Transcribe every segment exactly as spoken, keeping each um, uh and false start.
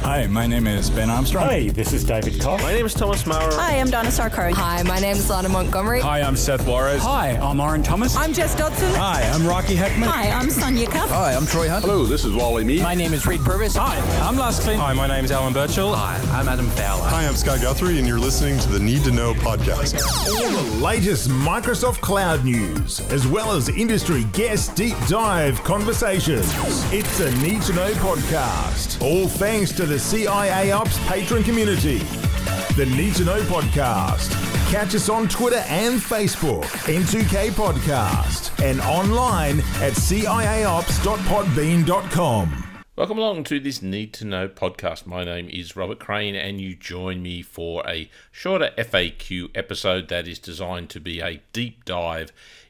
Hi, my name is Ben Armstrong. Hi, this is David Koch. My name is Thomas Maurer. Hi, I'm Donna Sarkar. Hi, my name is Lana Montgomery. Hi, I'm Seth Juarez. Hi, I'm Aaron Thomas. I'm Jess Dodson. Hi, I'm Rocky Heckman. Hi, I'm Sonia Cuff. Hi, I'm Troy Hunt. Hello, this is Wally Mead. My name is Reed Purvis. Hi, I'm Lars Klint. Hi, my name is Alan Birchall. Hi, I'm Adam Fowler. Hi, I'm Scott Guthrie, and you're listening to the Need to Know podcast. All the latest Microsoft Cloud news, as well as industry guest deep dive conversations. It's a Need to Know podcast. All thanks to the C I A Ops patron community. The Need to Know podcast. Catch us on Twitter and Facebook, N two K Podcast, and online at C I A ops dot podbean dot com. Welcome along to this Need to Know podcast. My name is Robert Crane, and you join me for a shorter F A Q episode that is designed to be a deep dive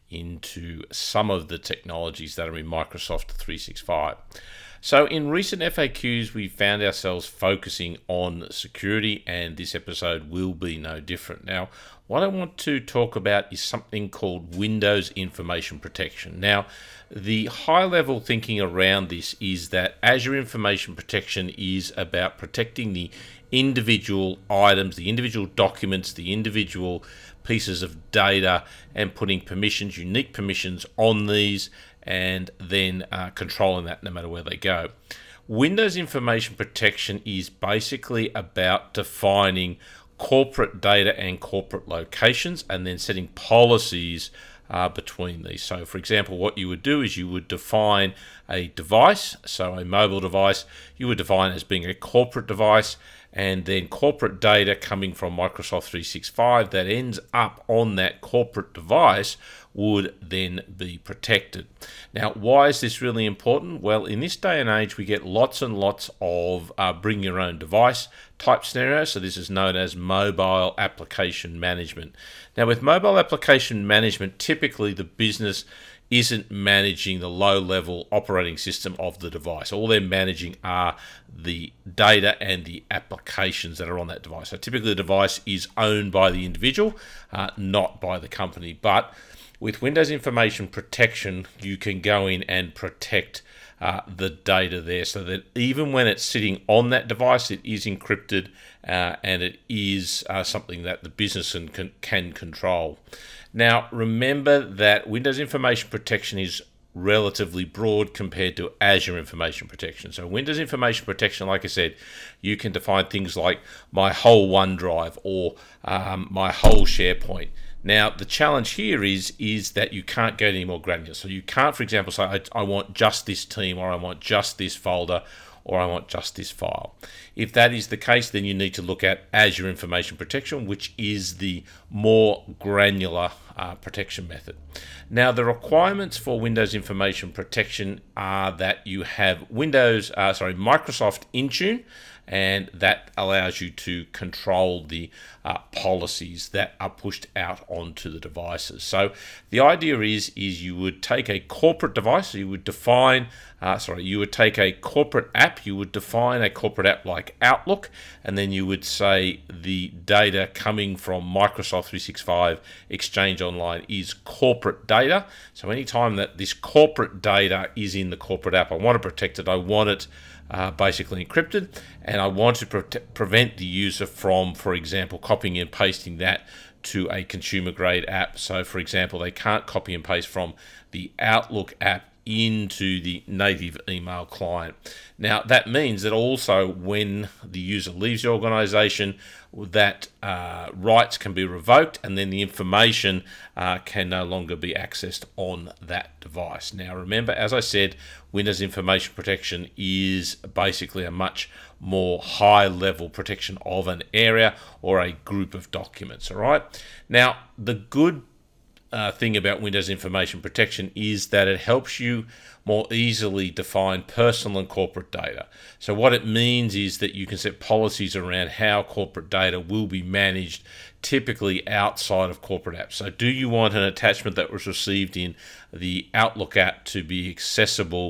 into some of the technologies that are in Microsoft three sixty-five. So in recent F A Qs, we found ourselves focusing on security, and this episode will be no different. Now, what I want to talk about is something called Windows Information Protection. Now, the high-level thinking around this is that Azure Information Protection is about protecting the individual items, the individual documents, the individual pieces of data, and putting permissions, unique permissions on these, and then uh, controlling that no matter where they go. Windows Information Protection is basically about defining corporate data and corporate locations and then setting policies uh, between these. So, for example, what you would do is you would define a device, so a mobile device, you would define as being a corporate device, and then corporate data coming from Microsoft three sixty-five that ends up on that corporate device would then be protected. Now, why is this really important? Well, in this day and age, we get lots and lots of uh, bring your own device type scenarios. So this is known as mobile application management. Now, with mobile application management, typically the business isn't managing the low-level operating system of the device. All they're managing are the data and the applications that are on that device. So typically the device is owned by the individual, uh, not by the company. But with Windows Information Protection, you can go in and protect uh, the data there so that even when it's sitting on that device, it is encrypted uh, and it is uh, something that the business can, can control. Now, remember that Windows Information Protection is relatively broad compared to Azure Information Protection. So Windows Information Protection, like I said, you can define things like my whole OneDrive or um, my whole SharePoint. Now, the challenge here is, is that you can't go any more granular. So you can't, for example, say, I, I want just this team, or I want just this folder, or I want just this file. If that is the case, then you need to look at Azure Information Protection, which is the more granular uh, protection method. Now, the requirements for Windows Information Protection are that you have Windows, uh, sorry, Microsoft Intune, and that allows you to control the uh, policies that are pushed out onto the devices. So the idea is, is you would take a corporate device, so you would define, uh, sorry, you would take a corporate app, you would define a corporate app like Outlook, and then you would say the data coming from Microsoft three sixty-five Exchange Online is corporate data. So anytime that this corporate data is in the corporate app, I want to protect it, I want it Uh, basically encrypted, and I want to pre- prevent the user from, for example, copying and pasting that to a consumer grade app. So, for example, they can't copy and paste from the Outlook app into the native email client. Now, that means that also when the user leaves the organization, that uh, rights can be revoked, and then the information uh, can no longer be accessed on that device. Now, remember, as I said, Windows Information Protection is basically a much more high-level protection of an area or a group of documents, all right? Now, the good Uh, thing about Windows Information Protection is that it helps you more easily define personal and corporate data. So what it means is that you can set policies around how corporate data will be managed, typically outside of corporate apps. So do you want an attachment that was received in the Outlook app to be accessible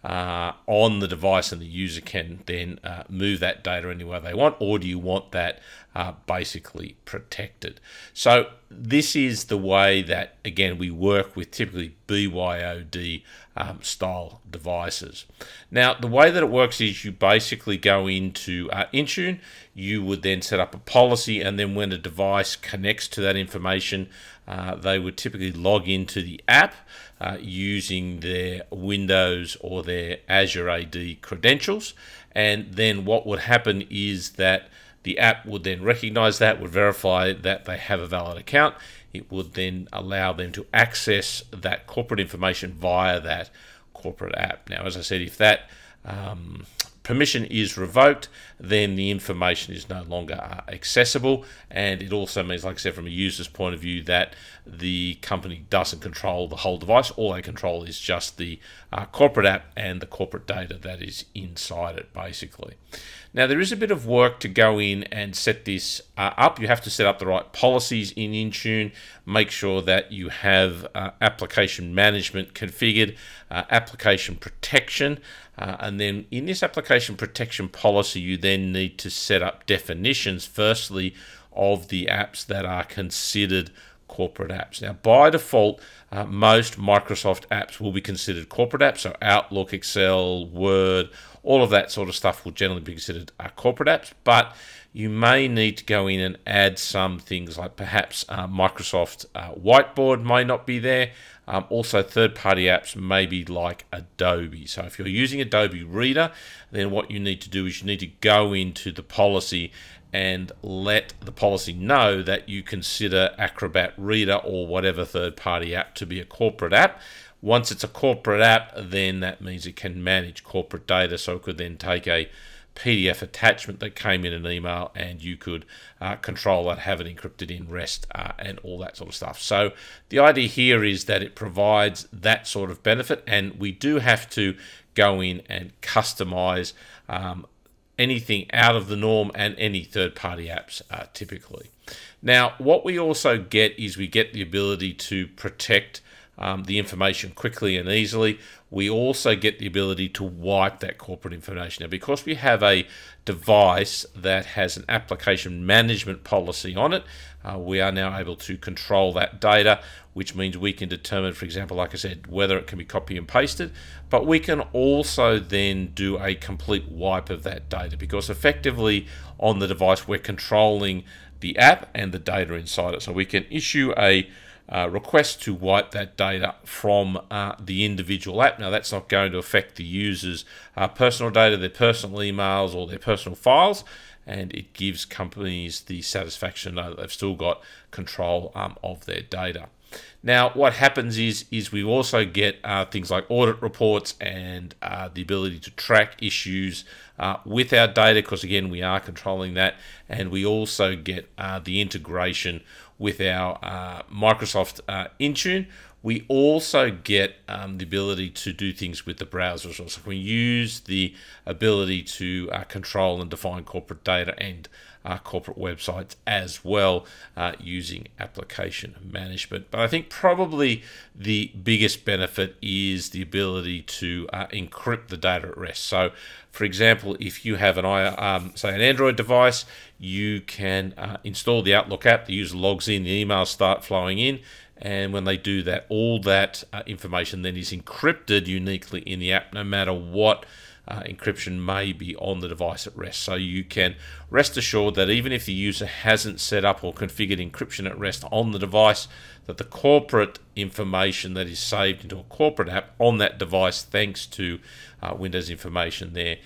uh, on the device, and the user can then uh, move that data anywhere they want, or do you want that uh, basically protected? So this is the way that, again, we work with typically B Y O D um, style devices. Now, the way that it works is you basically go into uh, Intune, you would then set up a policy, and then when a device connects to that information, uh, they would typically log into the app uh, using their Windows or their Azure A D credentials. And then what would happen is that the app would then recognize that, would verify that they have a valid account. It would then allow them to access that corporate information via that corporate app. Now, as I said, if that um, permission is revoked, then the information is no longer uh, accessible, and it also means, like I said, from a user's point of view, that the company doesn't control the whole device. All they control is just the uh, corporate app and the corporate data that is inside it, basically. Now, there is a bit of work to go in and set this uh, up. You have to set up the right policies in Intune, make sure that you have uh, application management configured, uh, application protection, uh, and then in this application protection policy, you then need to set up definitions, firstly, of the apps that are considered corporate apps. Now, by default, uh, most Microsoft apps will be considered corporate apps, so Outlook, Excel, Word, all of that sort of stuff will generally be considered uh, corporate apps, but you may need to go in and add some things like perhaps uh, Microsoft uh, Whiteboard may not be there. Um, also, third-party apps may be like Adobe. So if you're using Adobe Reader, then what you need to do is you need to go into the policy and let the policy know that you consider Acrobat Reader or whatever third-party app to be a corporate app. Once it's a corporate app, then that means it can manage corporate data, so it could then take a P D F attachment that came in an email, and you could uh, control that, have it encrypted in REST, uh, and all that sort of stuff. So the idea here is that it provides that sort of benefit, and we do have to go in and customize um, anything out of the norm and any third-party apps uh, typically. Now, what we also get is we get the ability to protect Um, the information quickly and easily. We also get the ability to wipe that corporate information. Now, because we have a device that has an application management policy on it, uh, we are now able to control that data, which means we can determine, for example, like I said, whether it can be copy and pasted, but we can also then do a complete wipe of that data, because effectively on the device we're controlling the app and the data inside it. So we can issue a Uh, request to wipe that data from uh, the individual app. Now, that's not going to affect the user's uh, personal data, their personal emails or their personal files, and it gives companies the satisfaction to know that they've still got control um, of their data. Now, what happens is is we also get uh, things like audit reports and uh, the ability to track issues uh, with our data, because again, we are controlling that, and we also get uh, the integration with our uh, Microsoft uh, Intune. We also get um, the ability to do things with the browser as well. So we use the ability to uh, control and define corporate data and uh, corporate websites as well uh, using application management. But I think probably the biggest benefit is the ability to uh, encrypt the data at rest. So, for example, if you have an um, say an Android device, you can uh, install the Outlook app. The user logs in, the emails start flowing in, and when they do that, all that uh, information then is encrypted uniquely in the app, no matter what uh, encryption may be on the device at rest. So you can rest assured that even if the user hasn't set up or configured encryption at rest on the device, that the corporate information that is saved into a corporate app on that device, thanks to uh, Windows information there,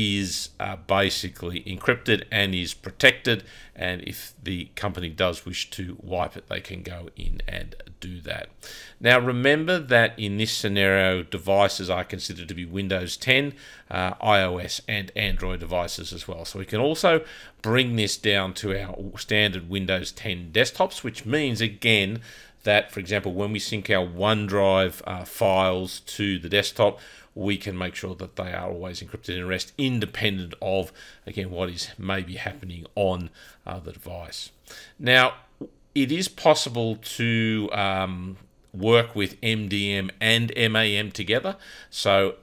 is uh, basically encrypted and is protected, and if the company does wish to wipe it, they can go in and do that. Now, remember that in this scenario, devices are considered to be Windows ten, uh, iOS and Android devices as well. So we can also bring this down to our standard Windows ten desktops, which means again that, for example, when we sync our OneDrive uh, files to the desktop, we can make sure that they are always encrypted and rest, independent of, again, what is maybe happening on uh, the device. Now, it is possible to um, work with M D M and M A M together. So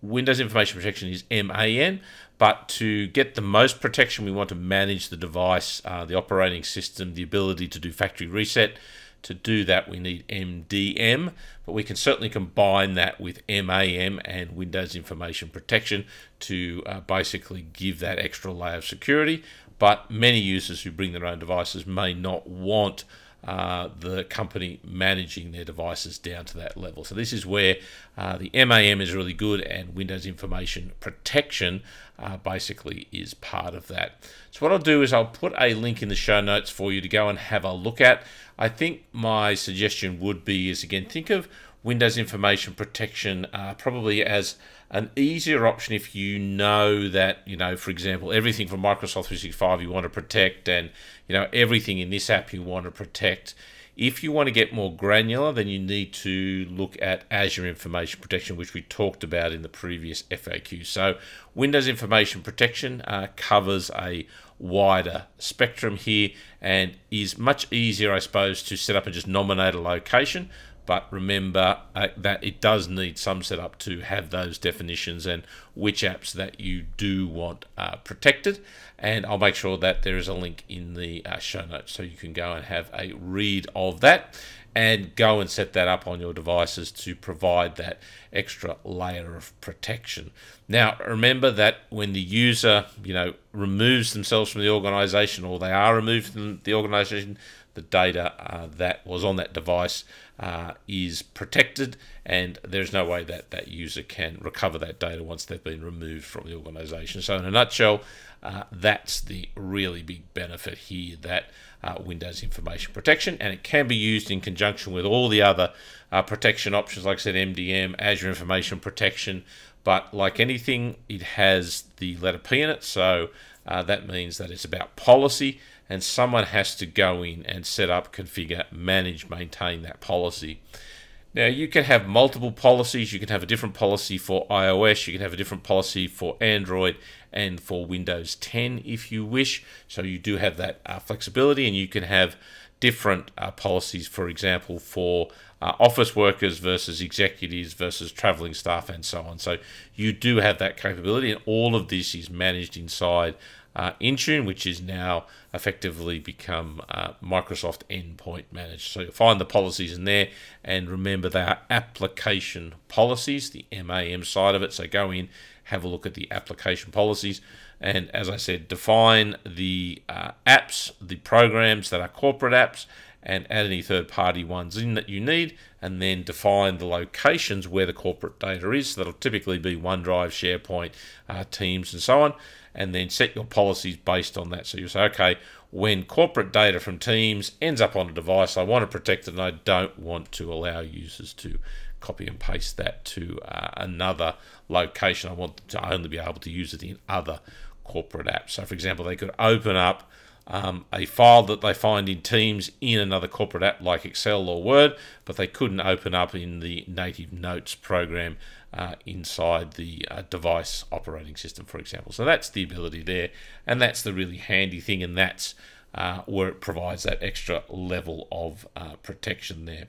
Windows Information Protection is M A N, but to get the most protection, we want to manage the device, uh, the operating system, the ability to do factory reset. To do that, we need M D M, but we can certainly combine that with M A M and Windows Information Protection to uh, basically give that extra layer of security. But many users who bring their own devices may not want uh, the company managing their devices down to that level. So this is where uh, the M A M is really good, and Windows Information Protection uh, basically is part of that. So what I'll do is I'll put a link in the show notes for you to go and have a look at. I think my suggestion would be is, again, think of Windows Information Protection uh, probably as an easier option if you know that, you know, for example, everything from Microsoft three sixty-five you want to protect, and, you know, everything in this app you want to protect. If you want to get more granular, then you need to look at Azure Information Protection, which we talked about in the previous F A Q. So Windows Information Protection uh, covers a wider spectrum here and is much easier, I suppose, to set up and just nominate a location. But remember uh, that it does need some setup to have those definitions and which apps that you do want uh, protected. And I'll make sure that there is a link in the uh, show notes so you can go and have a read of that and go and set that up on your devices to provide that extra layer of protection. Now, remember that when the user, you know, removes themselves from the organization, or they are removed from the organization, the data uh, that was on that device uh, is protected, and there's no way that that user can recover that data once they've been removed from the organization. So in a nutshell, uh, that's the really big benefit here, that uh, Windows Information Protection, and it can be used in conjunction with all the other uh, protection options, like I said, M D M, Azure Information Protection. But like anything, it has the letter P in it, so uh, that means that it's about policy, and someone has to go in and set up, configure, manage, maintain that policy. Now, you can have multiple policies. You can have a different policy for iOS. You can have a different policy for Android and for Windows ten if you wish. So you do have that uh, flexibility, and you can have different uh, policies, for example, for uh, office workers versus executives versus traveling staff and so on. So you do have that capability, and all of this is managed inside Uh, Intune, which is now effectively become uh, Microsoft Endpoint Managed. So you'll find the policies in there, and remember they are application policies, the M A M side of it. So go in, have a look at the application policies, and as I said, define the uh, apps, the programs that are corporate apps, and add any third-party ones in that you need, and then define the locations where the corporate data is. So that'll typically be OneDrive, SharePoint, uh, Teams, and so on, and then set your policies based on that. So you say, okay, when corporate data from Teams ends up on a device, I want to protect it, and I don't want to allow users to copy and paste that to uh, another location. I want them to only be able to use it in other corporate apps. So, for example, they could open up Um, a file that they find in Teams in another corporate app like Excel or Word, but they couldn't open up in the native Notes program uh, inside the uh, device operating system, for example. So that's the ability there, and that's the really handy thing, and that's uh, where it provides that extra level of uh, protection there.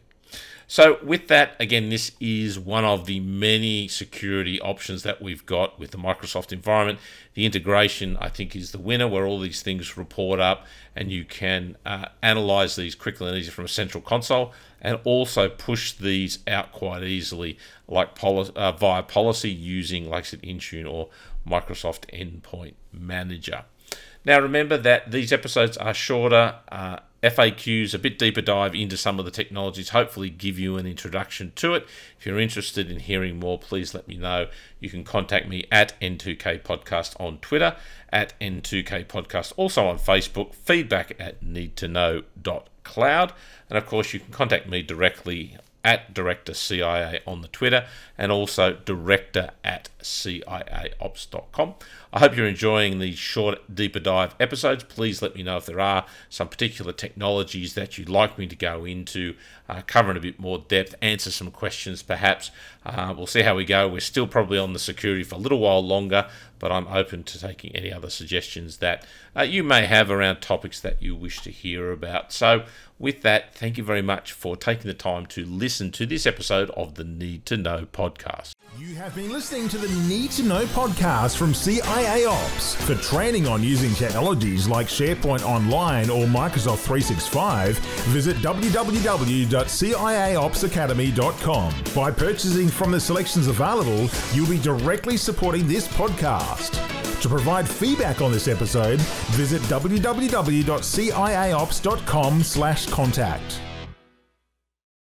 So with that, again, this is one of the many security options that we've got with the Microsoft environment. The integration, I think, is the winner, where all these things report up, and you can uh, analyze these quickly and easily from a central console, and also push these out quite easily, like poli- uh, via policy using, like I said, Intune or Microsoft Endpoint Manager. Now, remember that these episodes are shorter, uh, F A Qs, a bit deeper dive into some of the technologies, hopefully give you an introduction to it. If you're interested in hearing more, please let me know. You can contact me at N two K Podcast on Twitter, at N two K Podcast, also on Facebook, feedback at need to know dot cloud. And of course, you can contact me directly at Director C I A on the Twitter, and also director at C I A ops dot com. I hope you're enjoying these short, deeper dive episodes. Please let me know if there are some particular technologies that you'd like me to go into, uh, cover in a bit more depth, answer some questions perhaps. Uh, we'll see how we go. We're still probably on the security for a little while longer, but I'm open to taking any other suggestions that uh, you may have around topics that you wish to hear about. So with that, thank you very much for taking the time to listen to this episode of the Need to Know podcast. You have been listening to the Need to Know podcast from C I A Ops. For training on using technologies like SharePoint Online or Microsoft three sixty-five, visit w w w dot c i a ops academy dot com. By purchasing from the selections available, you'll be directly supporting this podcast. To provide feedback on this episode, visit w w w dot c i a ops dot com slash contact.